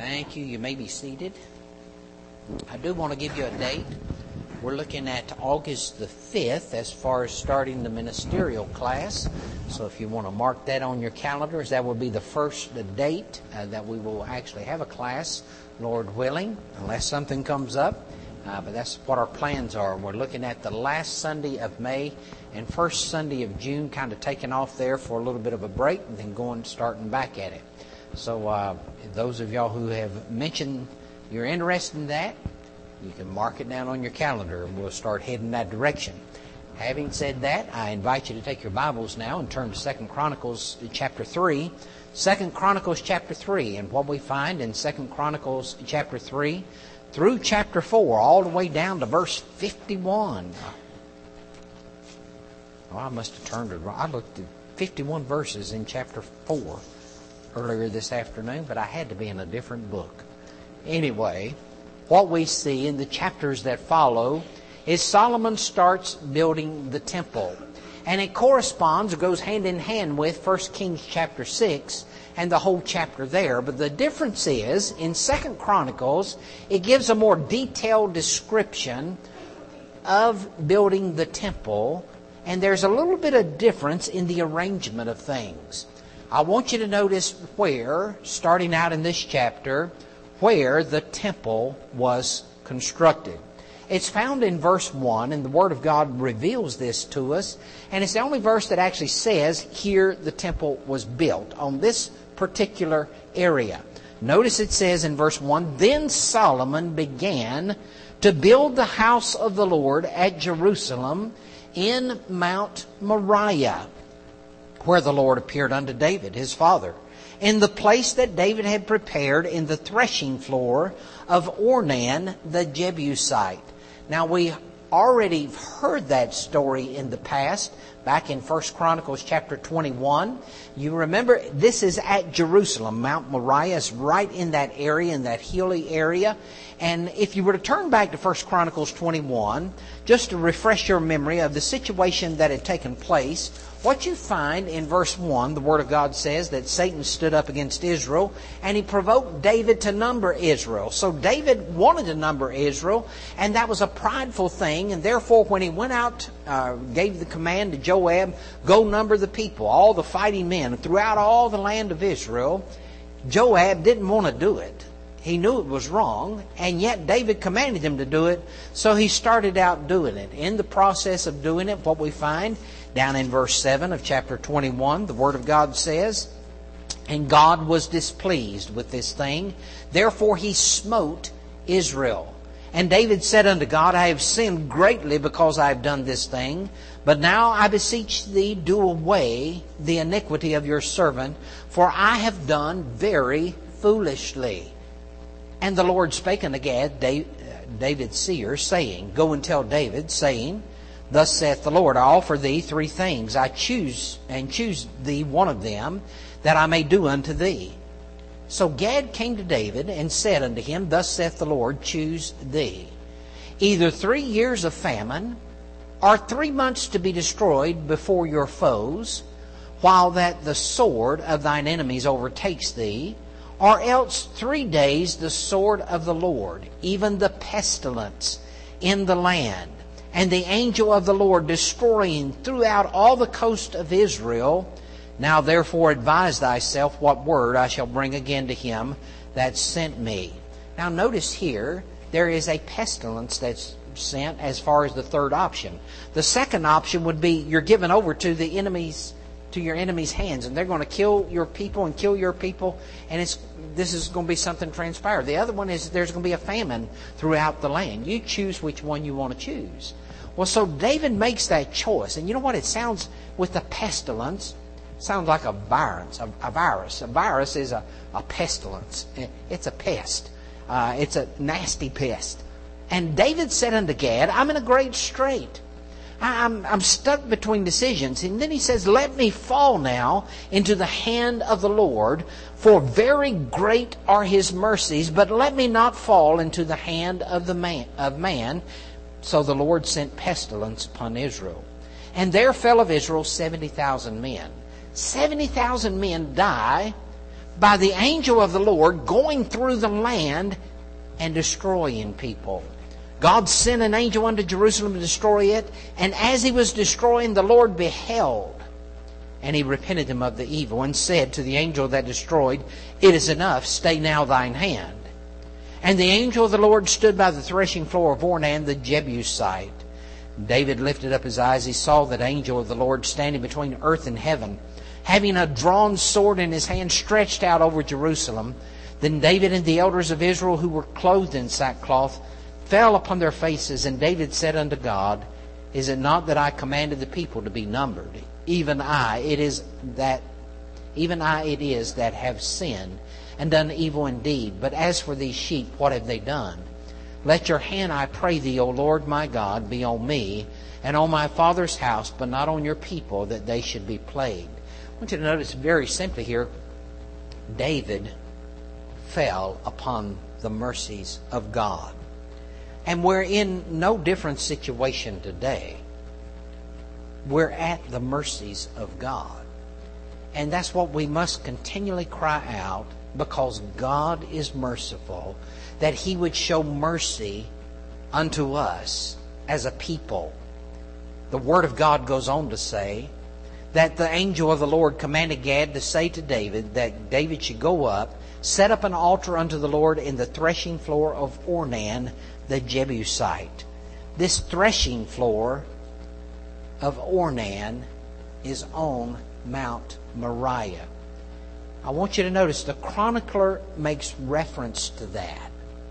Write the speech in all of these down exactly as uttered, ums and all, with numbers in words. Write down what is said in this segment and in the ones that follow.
Thank you. You may be seated. I do want to give you a date. We're looking at August the fifth as far as starting the ministerial class. So if you want to mark that on your calendars, that will be the first date uh, that we will actually have a class, Lord willing, unless something comes up. Uh, but that's what our plans are. We're looking at the last Sunday of May and first Sunday of June, kind of taking off there for a little bit of a break and then going starting back at it. So uh, those of y'all who have mentioned you're interested in that, you can mark it down on your calendar and we'll start heading that direction. Having said that, I invite you to take your Bibles now and turn to Second Chronicles chapter three. Second Chronicles chapter three, and what we find in Second Chronicles chapter three through chapter four, all the way down to verse fifty-one. Oh, I must have turned it wrong. I looked at fifty-one verses in chapter four earlier this afternoon, but I had to be in a different book. Anyway, what we see in the chapters that follow is Solomon starts building the temple. And it corresponds or goes hand in hand with First Kings chapter six and the whole chapter there. But the difference is, in Second Chronicles, it gives a more detailed description of building the temple. And there's a little bit of difference in the arrangement of things. I want you to notice where, starting out in this chapter, where the temple was constructed. It's found in verse one, and the Word of God reveals this to us. And it's the only verse that actually says, here the temple was built, on this particular area. Notice it says in verse one, Then Solomon began to build the house of the Lord at Jerusalem in Mount Moriah, where the Lord appeared unto David, his father, in the place that David had prepared in the threshing floor of Ornan the Jebusite. Now, we already heard that story in the past, back in First Chronicles chapter twenty-one. You remember, this is at Jerusalem. Mount Moriah is right in that area, in that hilly area. And if you were to turn back to First Chronicles twenty-one, just to refresh your memory of the situation that had taken place, what you find in verse one, the Word of God says that Satan stood up against Israel and he provoked David to number Israel. So David wanted to number Israel, and that was a prideful thing. And therefore, when he went out, uh, gave the command to Joab, go number the people, all the fighting men throughout all the land of Israel, Joab didn't want to do it. He knew it was wrong, and yet David commanded him to do it, so he started out doing it. In the process of doing it, what we find down in verse seven of chapter twenty-one, the Word of God says, And God was displeased with this thing, therefore he smote Israel. And David said unto God, I have sinned greatly because I have done this thing. But now I beseech thee, do away the iniquity of your servant, for I have done very foolishly. And the Lord spake unto Gad, David's seer, saying, Go and tell David, saying, Thus saith the Lord, I offer thee three things. I choose and choose thee one of them, that I may do unto thee. So Gad came to David and said unto him, Thus saith the Lord, choose thee. Either three years of famine, or three months to be destroyed before your foes, while that the sword of thine enemies overtakes thee, or else three days the sword of the Lord, even the pestilence in the land, and the angel of the Lord destroying throughout all the coast of Israel. Now therefore advise thyself what word I shall bring again to him that sent me. Now notice here, there is a pestilence that's sent as far as the third option. The second option would be you're given over to the enemies, to your enemies' hands, and they're going to kill your people and kill your people, and it's this is going to be something transpire. The other one is there's going to be a famine throughout the land. You choose which one you want to choose. Well, so David makes that choice, and you know what? It sounds, with the pestilence, sounds like a virus. A, a virus. A virus is a, a pestilence. It's a pest. Uh, it's a nasty pest. And David said unto Gad, I'm in a great strait. I'm, I'm stuck between decisions. And then he says, Let me fall now into the hand of the Lord, for very great are his mercies, but let me not fall into the hand of the man of man. So the Lord sent pestilence upon Israel. And there fell of Israel seventy thousand men. Seventy thousand men die by the angel of the Lord going through the land and destroying people. God sent an angel unto Jerusalem to destroy it, and as he was destroying, the Lord beheld, and he repented him of the evil, and said to the angel that destroyed, It is enough, stay now thine hand. And the angel of the Lord stood by the threshing floor of Ornan the Jebusite. David lifted up his eyes. He saw that angel of the Lord standing between earth and heaven, having a drawn sword in his hand, stretched out over Jerusalem. Then David and the elders of Israel, who were clothed in sackcloth, fell upon their faces. And David said unto God, Is it not that I commanded the people to be numbered? Even I, it is that, even I it is that have sinned and done evil indeed. But as for these sheep, what have they done? Let your hand, I pray thee, O Lord my God, be on me and on my father's house, but not on your people, that they should be plagued. I want you to notice very simply here, David fell upon the mercies of God. And we're in no different situation today. We're at the mercies of God. And that's what we must continually cry out, because God is merciful, that He would show mercy unto us as a people. The Word of God goes on to say that the angel of the Lord commanded Gad to say to David that David should go up, set up an altar unto the Lord in the threshing floor of Ornan the Jebusite. This threshing floor of Ornan is on Mount Moriah. I want you to notice the chronicler makes reference to that.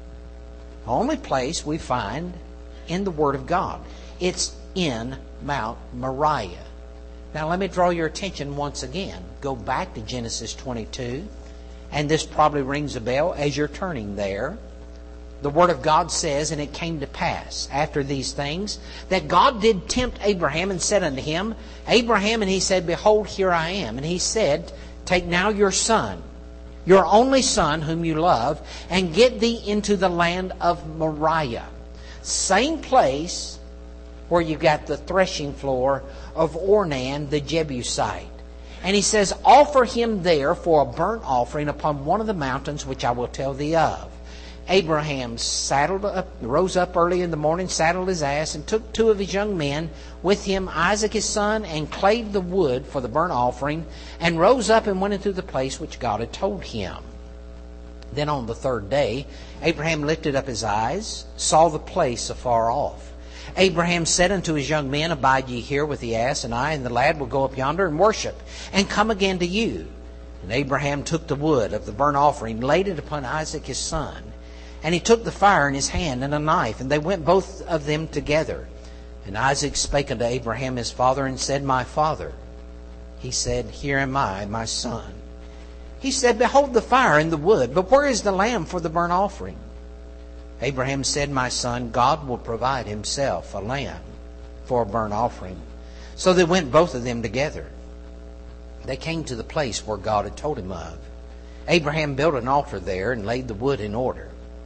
The only place we find in the Word of God. It's in Mount Moriah. Now let me draw your attention once again. Go back to Genesis twenty-two. And this probably rings a bell as you're turning there. The Word of God says, And it came to pass after these things, that God did tempt Abraham, and said unto him, Abraham, and he said, Behold, here I am. And he said, Take now your son, your only son whom you love, and get thee into the land of Moriah. Same place where you got the threshing floor of Ornan the Jebusite. And he says, Offer him there for a burnt offering upon one of the mountains which I will tell thee of. Abraham saddled up, rose up early in the morning, saddled his ass, and took two of his young men with him, Isaac his son, and clave the wood for the burnt offering, and rose up and went into the place which God had told him. Then on the third day, Abraham lifted up his eyes, saw the place afar off. Abraham said unto his young men, Abide ye here with the ass, and I and the lad will go up yonder and worship, and come again to you. And Abraham took the wood of the burnt offering, laid it upon Isaac his son. And he took the fire in his hand and a knife, and they went both of them together. And Isaac spake unto Abraham his father, and said, My father. He said, Here am I, my son. He said, Behold the fire and the wood, but where is the lamb for the burnt offering? Abraham said, My son, God will provide himself a lamb for a burnt offering. So they went both of them together. They came to the place where God had told him of. Abraham built an altar there and laid the wood in order.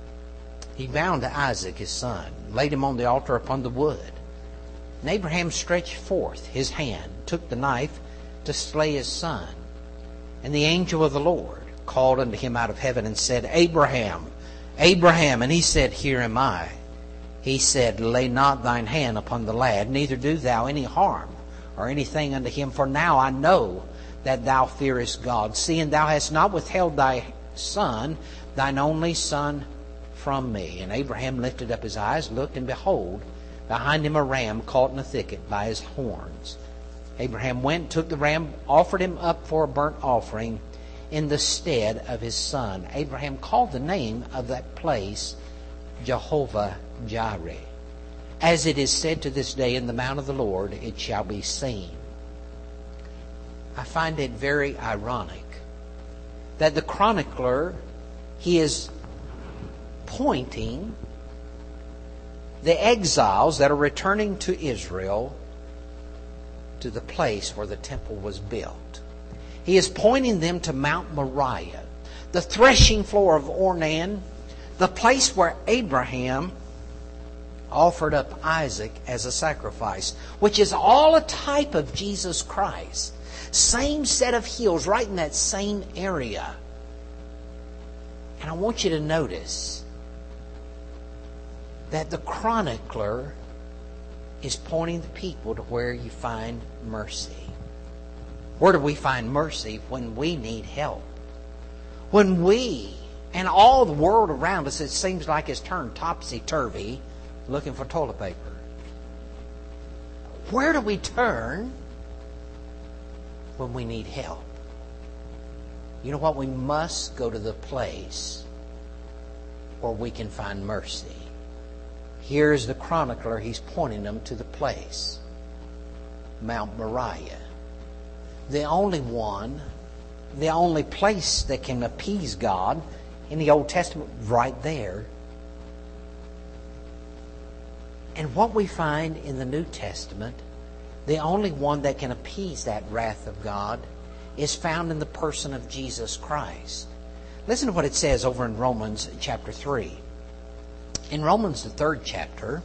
He bound Isaac his son, laid him on the altar upon the wood. And Abraham stretched forth his hand, took the knife to slay his son. And the angel of the Lord called unto him out of heaven and said, Abraham, Abraham. And he said, Here am I. He said, Lay not thine hand upon the lad, neither do thou any harm or anything unto him. For now I know that thou fearest God, seeing thou hast not withheld thy son, thine only son, from me. And Abraham lifted up his eyes, looked, and behold, behind him a ram caught in a thicket by his horns. Abraham went, took the ram, offered him up for a burnt offering in the stead of his son. Abraham called the name of that place Jehovah Jireh. As it is said to this day, In the mount of the Lord it shall be seen. I find it very ironic that the chronicler, he is pointing the exiles that are returning to Israel to the place where the temple was built. He is pointing them to Mount Moriah, the threshing floor of Ornan, the place where Abraham offered up Isaac as a sacrifice, which is all a type of Jesus Christ. Same set of hills right in that same area. And I want you to notice that the chronicler is pointing the people to where you find mercy. Where do we find mercy? When we need help. When we, and all the world around us, it seems like it's turned topsy-turvy looking for toilet paper. Where do we turn when we need help? You know what? We must go to the place where we can find mercy. Here's the chronicler. He's pointing them to the place. Mount Moriah. The only one, the only place that can appease God in the Old Testament, right there. And what we find in the New Testament, the only one that can appease that wrath of God is found in the person of Jesus Christ. Listen to what it says over in Romans chapter three. In Romans, the third chapter,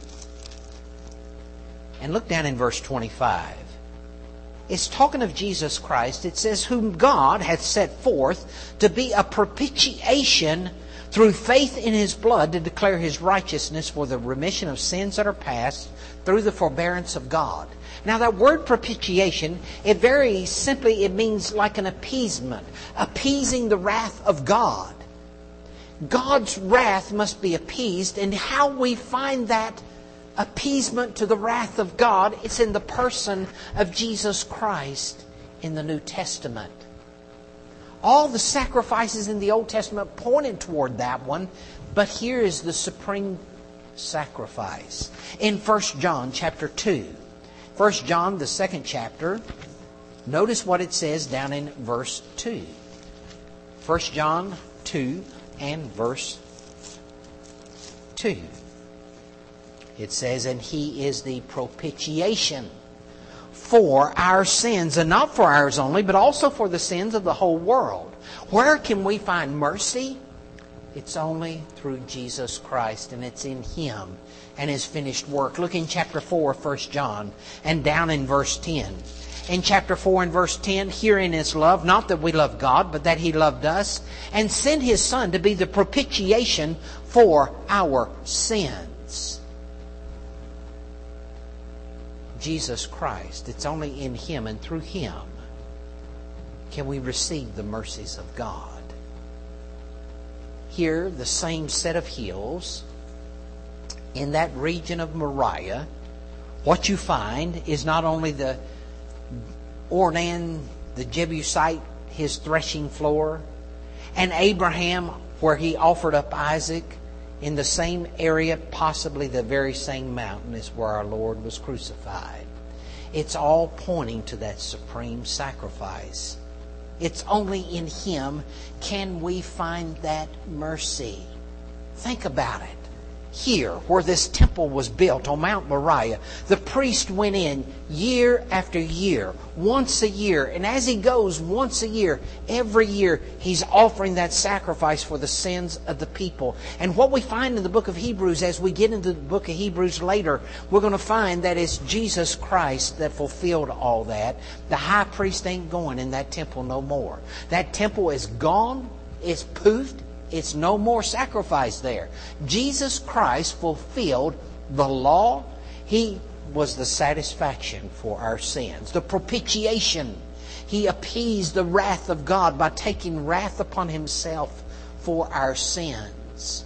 and look down in verse twenty-five. It's talking of Jesus Christ. It says, whom God hath set forth to be a propitiation through faith in His blood to declare His righteousness for the remission of sins that are past through the forbearance of God. Now that word propitiation, it very simply, it means like an appeasement, appeasing the wrath of God. God's wrath must be appeased, and how we find that appeasement to the wrath of God, it's in the person of Jesus Christ in the New Testament. All the sacrifices in the Old Testament pointed toward that one, but here is the supreme sacrifice. In First John chapter two, First John, the second chapter, notice what it says down in verse two. First John two and verse two. It says, and He is the propitiation for our sins, and not for ours only, but also for the sins of the whole world. Where can we find mercy? It's only through Jesus Christ, and it's in Him and His finished work. Look in chapter four, First John, and down in verse ten. In chapter four and verse ten, herein is love, not that we love God, but that He loved us, and sent His Son to be the propitiation for our sins. Jesus Christ. It's only in Him and through Him can we receive the mercies of God. Here, the same set of hills in that region of Moriah, what you find is not only the Ornan, the Jebusite, his threshing floor, and Abraham, where he offered up Isaac, in the same area, possibly the very same mountain as where our Lord was crucified. It's all pointing to that supreme sacrifice. It's only in Him can we find that mercy. Think about it. Here, where this temple was built on Mount Moriah, the priest went in year after year, once a year. And as he goes once a year, every year, he's offering that sacrifice for the sins of the people. And what we find in the book of Hebrews, as we get into the book of Hebrews later, we're going to find that it's Jesus Christ that fulfilled all that. The high priest ain't going in that temple no more. That temple is gone. It's poofed. It's no more sacrifice there. Jesus Christ fulfilled the law. He was the satisfaction for our sins. The propitiation. He appeased the wrath of God by taking wrath upon Himself for our sins.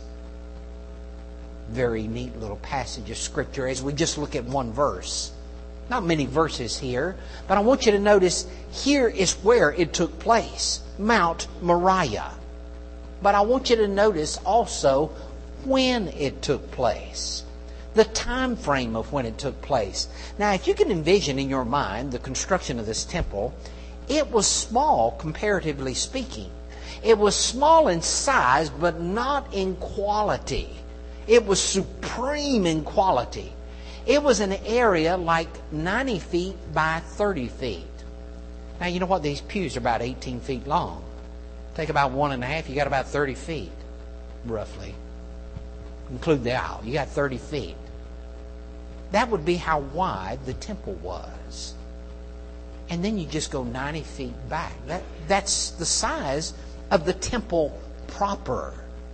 Very neat little passage of Scripture as we just look at one verse. Not many verses here, but I want you to notice here is where it took place. Mount Moriah. But I want you to notice also when it took place. The time frame of when it took place. Now, if you can envision in your mind the construction of this temple, it was small comparatively speaking. It was small in size, but not in quality. It was supreme in quality. It was an area like ninety feet by thirty feet. Now, you know what? These pews are about eighteen feet long. Take about one and a half, you got about thirty feet, roughly. Include the aisle, you got thirty feet. That would be how wide the temple was. And then you just go ninety feet back. That, that's the size of the temple proper.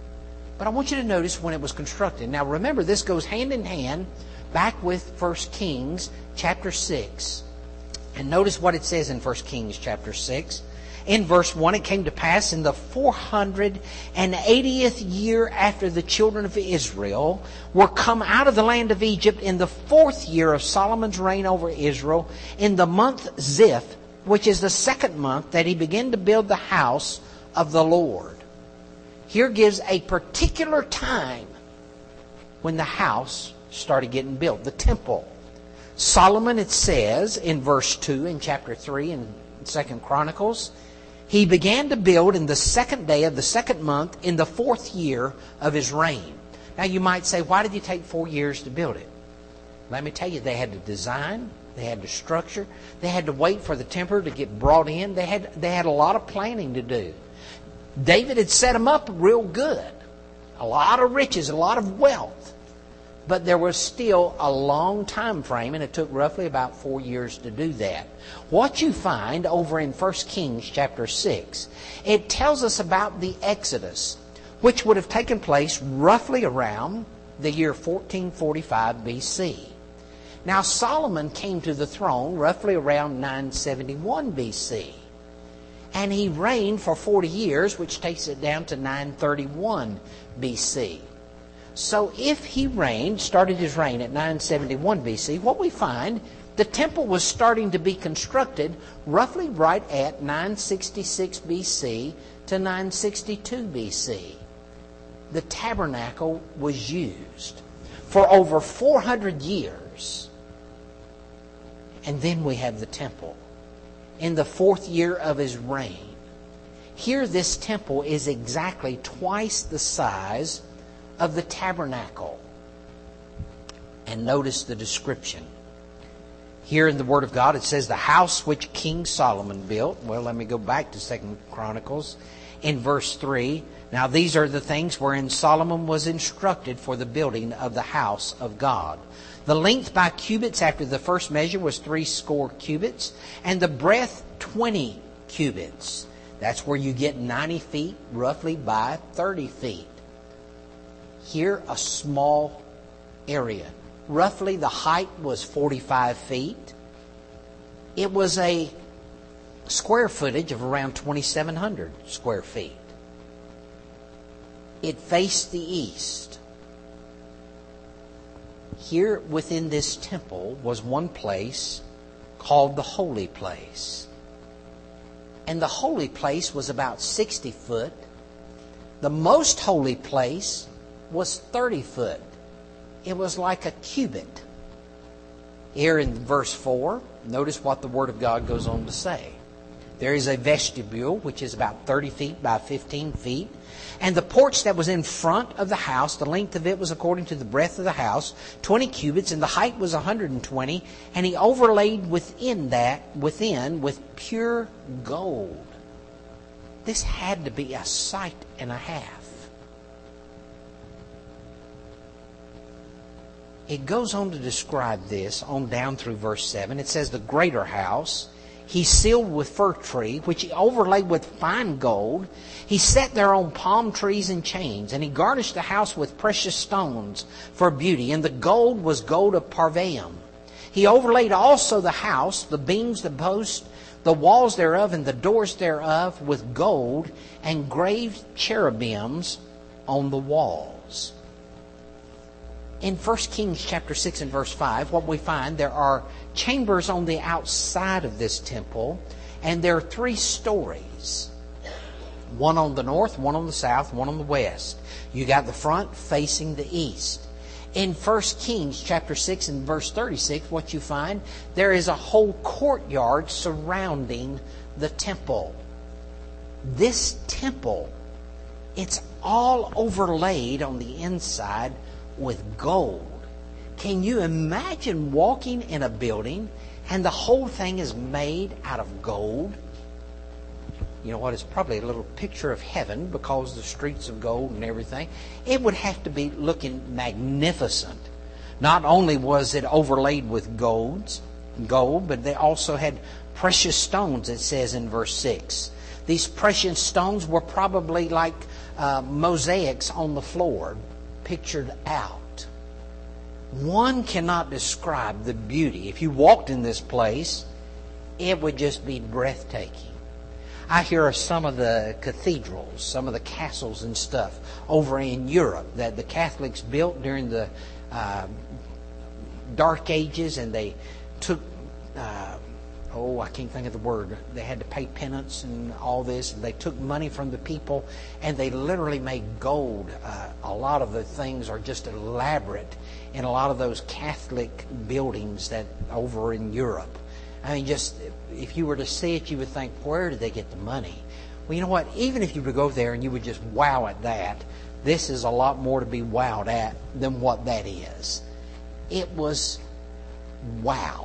But I want you to notice when it was constructed. Now remember, this goes hand in hand back with First Kings chapter six. And notice what it says in First Kings chapter six. In verse one, it came to pass in the four hundred eightieth year after the children of Israel were come out of the land of Egypt, in the fourth year of Solomon's reign over Israel, in the month Ziph, which is the second month, that he began to build the house of the Lord. Here gives a particular time when the house started getting built, the temple. Solomon, it says in verse two in chapter three in Second Chronicles, he began to build in the second day of the second month in the fourth year of his reign. Now you might say, why did it take four years to build it? Let me tell you, they had to design, they had to structure, they had to wait for the timber to get brought in. They had, they had a lot of planning to do. David had set them up real good. A lot of riches, a lot of wealth. But there was still a long time frame, and it took roughly about four years to do that. What you find over in First Kings chapter six, it tells us about the Exodus, which would have taken place roughly around the year fourteen forty-five B C. Now Solomon came to the throne roughly around nine seventy-one B C. And he reigned for forty years, which takes it down to nine thirty-one B C. So if he reigned, started his reign at nine seventy-one B C, what we find, the temple was starting to be constructed roughly right at nine sixty-six B C to nine sixty-two B C. The tabernacle was used for over four hundred years. And then we have the temple in the fourth year of his reign. Here this temple is exactly twice the size of the tabernacle. And notice the description. Here in the Word of God it says, the house which King Solomon built. Well, let me go back to Second Chronicles in verse three. Now these are the things wherein Solomon was instructed for the building of the house of God. The length by cubits after the first measure was three score cubits, and the breadth twenty cubits. That's where you get ninety feet roughly by thirty feet. Here a small area. Roughly the height was forty-five feet. It was a square footage of around twenty-seven hundred square feet. It faced the east. Here within this temple was one place called the Holy Place. And the Holy Place was about sixty foot. The most holy place was thirty foot. It was like a cubit. Here in verse four, notice what the Word of God goes on to say. There is a vestibule which is about thirty feet by fifteen feet. And the porch that was in front of the house, the length of it was according to the breadth of the house, twenty cubits, and the height was one hundred twenty. And he overlaid within that, within, with pure gold. This had to be a sight and a half. It goes on to describe this on down through verse seven. It says, the greater house he sealed with fir tree, which he overlaid with fine gold. He set there on palm trees and chains, and he garnished the house with precious stones for beauty. And the gold was gold of Parvaim. He overlaid also the house, the beams, the posts, the walls thereof, and the doors thereof with gold, and graved cherubims on the walls. In First Kings chapter six and verse five, what we find, there are chambers on the outside of this temple, and there are three stories. One on the north, one on the south, one on the west. You got the front facing the east. In First Kings chapter six and verse thirty-six, what you find, there is a whole courtyard surrounding the temple. This temple, it's all overlaid on the inside with gold. Can you imagine walking in a building and the whole thing is made out of gold? You know what? It's probably a little picture of heaven because the streets of gold and everything. It would have to be looking magnificent. Not only was it overlaid with golds, gold, but they also had precious stones, it says in verse six. These precious stones were probably like uh, mosaics on the floor pictured out. One cannot describe the beauty. If you walked in this place, it would just be breathtaking. I hear of some of the cathedrals, some of the castles and stuff over in Europe that the Catholics built during the uh, Dark Ages, and they took, uh, oh, I can't think of the word. They had to pay penance and all this. And they took money from the people, and they literally made gold. Uh, a lot of the things are just elaborate in a lot of those Catholic buildings that over in Europe. I mean, just if you were to see it, you would think, where did they get the money? Well, you know what? Even if you were to go there and you would just wow at that, this is a lot more to be wowed at than what that is. It was wow.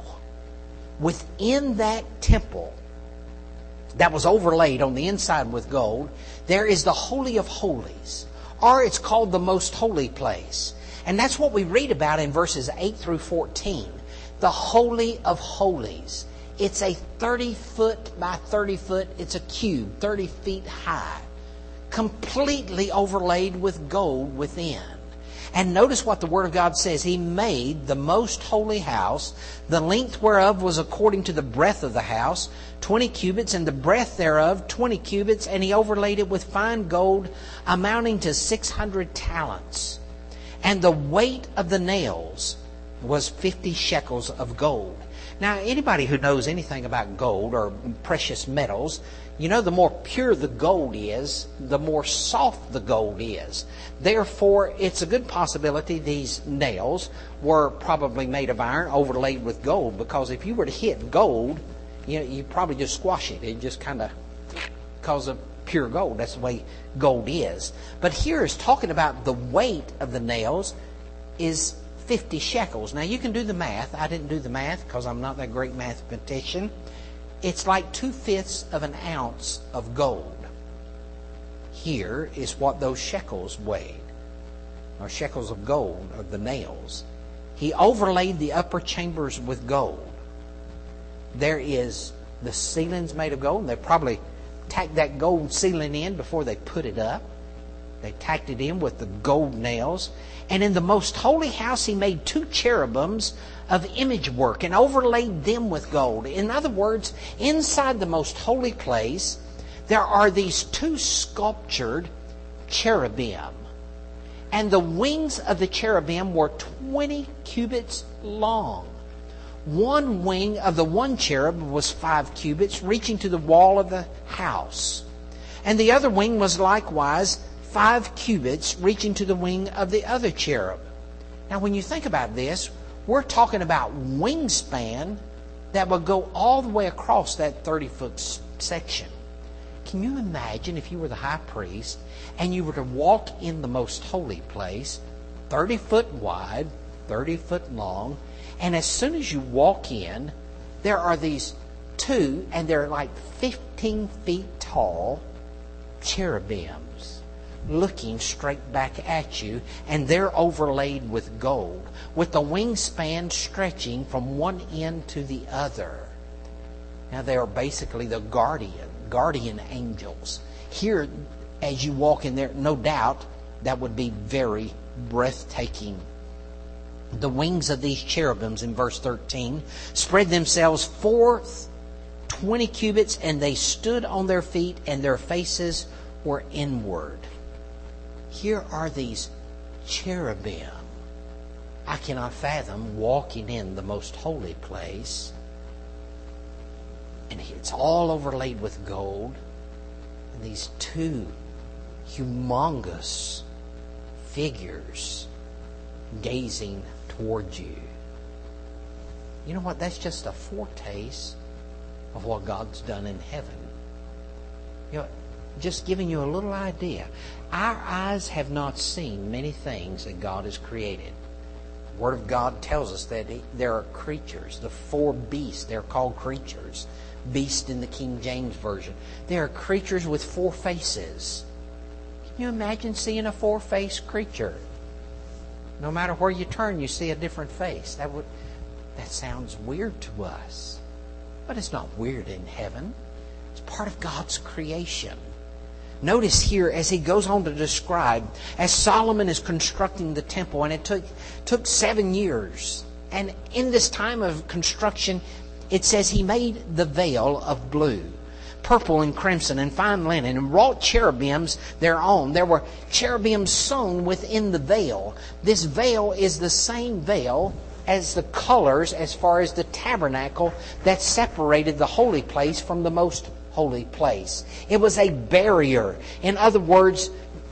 Within that temple that was overlaid on the inside with gold, there is the Holy of Holies, or it's called the Most Holy Place. And that's what we read about in verses eight through fourteen. The Holy of Holies. It's a thirty foot by thirty foot, it's a cube, thirty feet high, completely overlaid with gold within. And notice what the Word of God says. He made the most holy house, the length whereof was according to the breadth of the house, twenty cubits, and the breadth thereof twenty cubits, and he overlaid it with fine gold, amounting to six hundred talents. And the weight of the nails was fifty shekels of gold. Now, anybody who knows anything about gold or precious metals, you know the more pure the gold is, the more soft the gold is. Therefore, it's a good possibility these nails were probably made of iron overlaid with gold, because if you were to hit gold, you know, you'd probably just squash it. It just kind of, because of pure gold. That's the way gold is. But here is talking about the weight of the nails is fifty shekels. Now you can do the math. I didn't do the math because I'm not that great mathematician. It's like two-fifths of an ounce of gold. Here is what those shekels weighed, or shekels of gold, of the nails. He overlaid the upper chambers with gold. There is the ceilings made of gold. And they probably tacked that gold ceiling in before they put it up. They tacked it in with the gold nails. And in the most holy house he made two cherubims of image work and overlaid them with gold. In other words, inside the most holy place, there are these two sculptured cherubim. And the wings of the cherubim were twenty cubits long. One wing of the one cherub was five cubits, reaching to the wall of the house. And the other wing was likewise five cubits, reaching to the wing of the other cherub. Now, when you think about this, we're talking about wingspan that would go all the way across that thirty-foot section. Can you imagine if you were the high priest and you were to walk in the most holy place, thirty foot wide, thirty foot long, and as soon as you walk in, there are these two, and they're like fifteen feet tall, cherubims looking straight back at you, and they're overlaid with gold, with the wingspan stretching from one end to the other. Now, they are basically the guardian, guardian angels. Here, as you walk in there, no doubt, that would be very breathtaking. The wings of these cherubims, in verse thirteen, spread themselves forth twenty cubits, and they stood on their feet, and their faces were inward. Here are these cherubim. I cannot fathom walking in the most holy place, and it's all overlaid with gold, and these two humongous figures gazing towards you. You know what? That's just a foretaste of what God's done in heaven. You know, just giving you a little idea. Our eyes have not seen many things that God has created. The Word of God tells us that there are creatures, the four beasts, they're called creatures. Beast in the King James Version. There are creatures with four faces. Can you imagine seeing a four-faced creature? No matter where you turn, you see a different face. That would that sounds weird to us. But it's not weird in heaven. It's part of God's creation. Notice here as he goes on to describe, as Solomon is constructing the temple, and it took, took seven years. And in this time of construction, it says he made the veil of blue, purple and crimson and fine linen, and wrought cherubims thereon. There were cherubims sewn within the veil. This veil is the same veil as the colors as far as the tabernacle that separated the holy place from the most holy place. It was a barrier. In other words,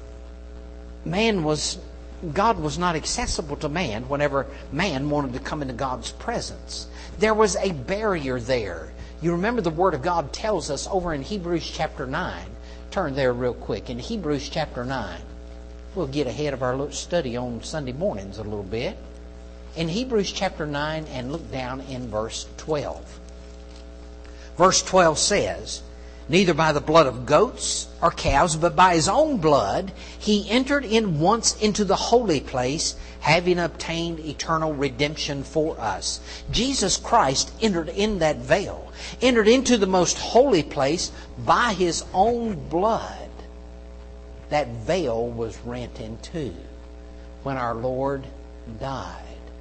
man was, God was not accessible to man whenever man wanted to come into God's presence. There was a barrier there. You remember the Word of God tells us over in Hebrews chapter nine. Turn there real quick. In Hebrews chapter nine. We'll get ahead of our little study on Sunday mornings a little bit. In Hebrews chapter nine, and look down in verse twelve. Verse twelve says, "Neither by the blood of goats or calves, but by His own blood, He entered in once into the holy place, having obtained eternal redemption for us." Jesus Christ entered in that veil, entered into the most holy place by His own blood. That veil was rent in two when our Lord died,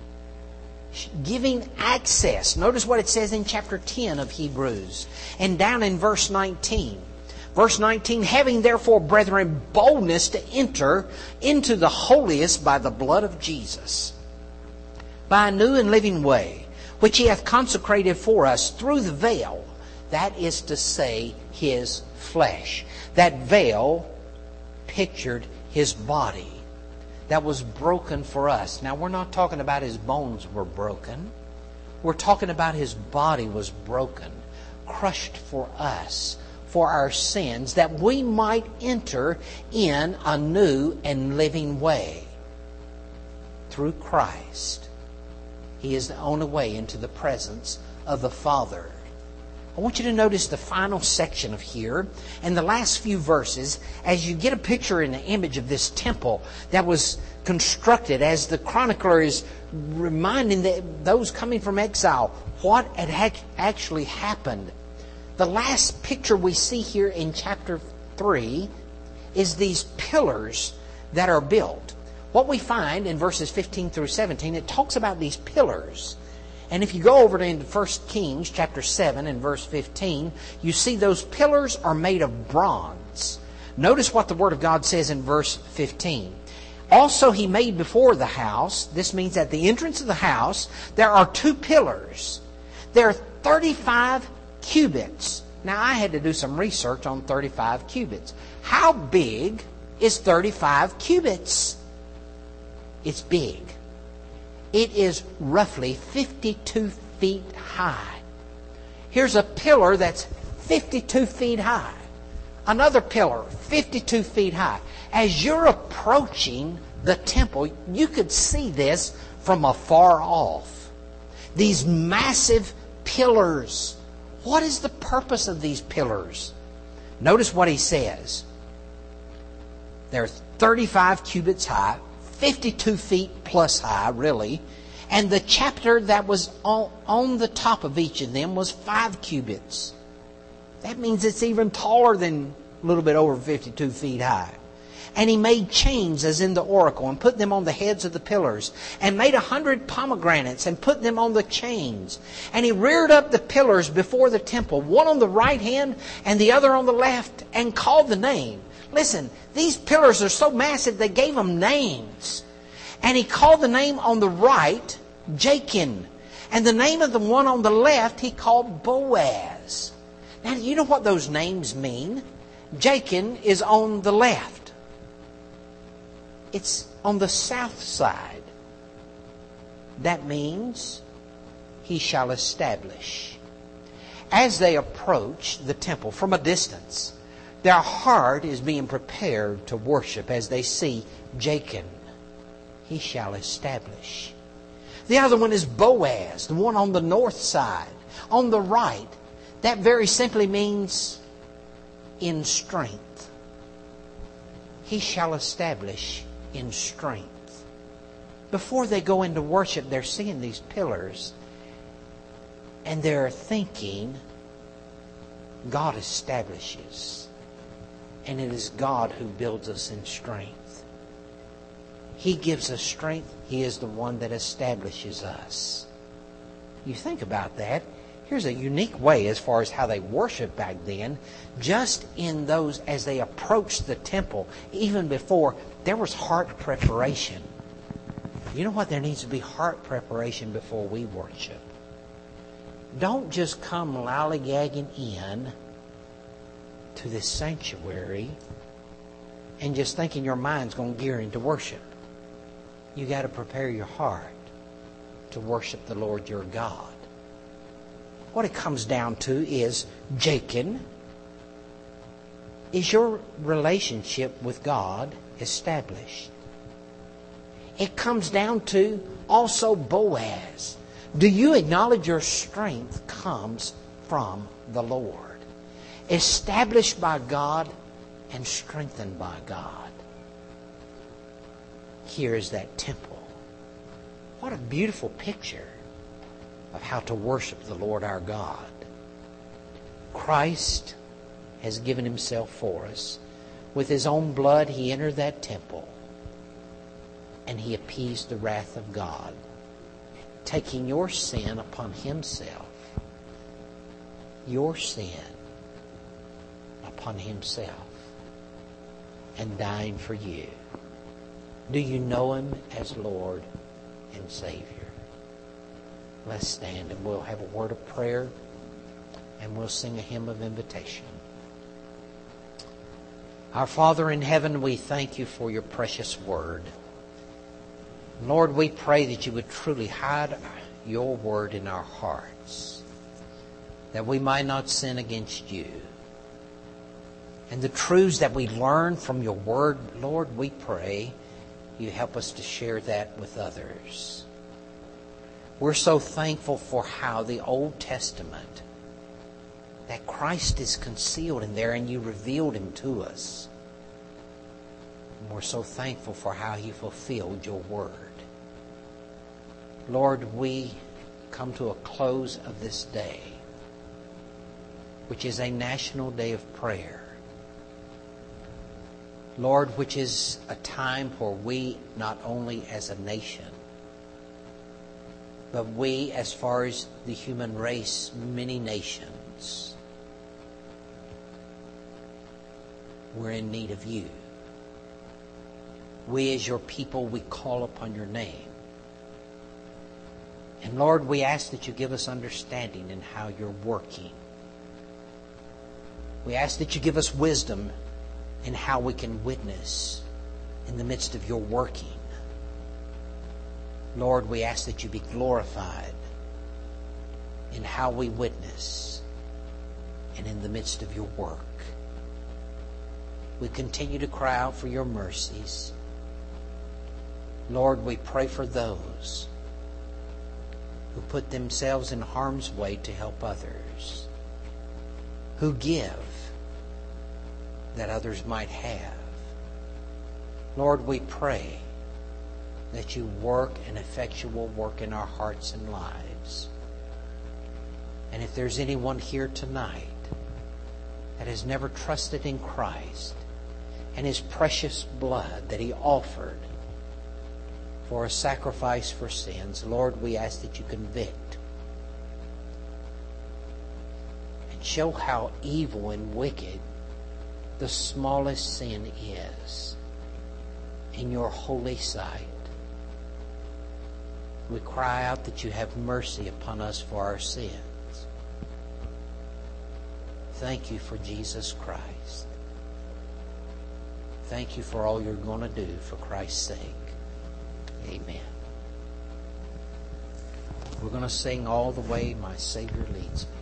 giving access. Notice what it says in chapter ten of Hebrews, and down in verse nineteen. Verse nineteen, "Having therefore, brethren, boldness to enter into the holiest by the blood of Jesus, by a new and living way, which He hath consecrated for us through the veil, that is to say, His flesh." That veil pictured His body that was broken for us. Now, we're not talking about His bones were broken. We're talking about His body was broken, crushed for us, for our sins, that we might enter in a new and living way. Through Christ, He is the only way into the presence of the Father. I want you to notice the final section of here and the last few verses as you get a picture and an image of this temple that was constructed, as the chronicler is reminding the, those coming from exile what had actually happened. The last picture we see here in chapter three is these pillars that are built. What we find in verses fifteen through seventeen, it talks about these pillars. And if you go over to First Kings chapter seven and verse fifteen, you see those pillars are made of bronze. Notice what the Word of God says in verse fifteen. "Also He made before the house," this means at the entrance of the house, "there are two pillars. There are thirty-five cubits." Now, I had to do some research on thirty-five cubits. How big is thirty-five cubits? It's big. It is roughly fifty-two feet high. Here's a pillar that's fifty-two feet high. Another pillar, fifty-two feet high. As you're approaching the temple, you could see this from afar off. These massive pillars. What is the purpose of these pillars? Notice what he says. They're thirty-five cubits high, fifty-two feet plus high, really. And the chapter that was on, on the top of each of them was five cubits. That means it's even taller than a little bit over fifty-two feet high. And he made chains as in the oracle, and put them on the heads of the pillars, and made a hundred pomegranates, and put them on the chains. And he reared up the pillars before the temple, one on the right hand and the other on the left, and called the name. Listen, these pillars are so massive they gave them names. And he called the name on the right Jachin, and the name of the one on the left he called Boaz. Now, do you know what those names mean? Jachin is on the left. It's on the south side. That means He shall establish. As they approach the temple from a distance, their heart is being prepared to worship as they see Jachin. He shall establish. The other one is Boaz, the one on the north side, on the right. That very simply means in strength. He shall establish in strength. Before they go into worship, they're seeing these pillars and they're thinking, God establishes. And it is God who builds us in strength. He gives us strength. He is the one that establishes us. You think about that. Here's a unique way as far as how they worshiped back then. Just in those, as they approached the temple, even before, there was heart preparation. You know what? There needs to be heart preparation before we worship. Don't just come lollygagging in to this sanctuary and just thinking your mind's going to gear into worship. You got to prepare your heart to worship the Lord your God. What it comes down to is, Jachin, is your relationship with God established? It comes down to also Boaz. Do you acknowledge your strength comes from the Lord? Established by God and strengthened by God. Here is that temple. What a beautiful picture of how to worship the Lord our God. Christ has given Himself for us. With His own blood, He entered that temple and He appeased the wrath of God, taking your sin upon Himself. Your sin upon Himself and dying for you. Do you know Him as Lord and Savior? Let's stand and we'll have a word of prayer and we'll sing a hymn of invitation. Our Father in heaven, we thank You for Your precious word. Lord, we pray that You would truly hide Your word in our hearts, that we might not sin against You. And the truths that we learn from Your word, Lord, we pray You help us to share that with others. We're so thankful for how the Old Testament, that Christ is concealed in there and You revealed Him to us. And we're so thankful for how You fulfilled Your word. Lord, we come to a close of this day, which is a national day of prayer. Lord, which is a time where we, not only as a nation, but we, as far as the human race, many nations, we're in need of You. We, as Your people, we call upon Your name. And Lord, we ask that You give us understanding in how You're working. We ask that You give us wisdom in how we can witness in the midst of Your working. Lord, we ask that You be glorified in how we witness and in the midst of Your work. We continue to cry out for Your mercies. Lord, we pray for those who put themselves in harm's way to help others, who give that others might have. Lord, we pray that You work an effectual work in our hearts and lives. And if there's anyone here tonight that has never trusted in Christ and His precious blood that He offered for a sacrifice for sins, Lord, we ask that You convict and show how evil and wicked the smallest sin is in Your holy sight. We cry out that You have mercy upon us for our sins. Thank You for Jesus Christ. Thank You for all You're going to do for Christ's sake. Amen. We're going to sing All the Way My Savior Leads Me.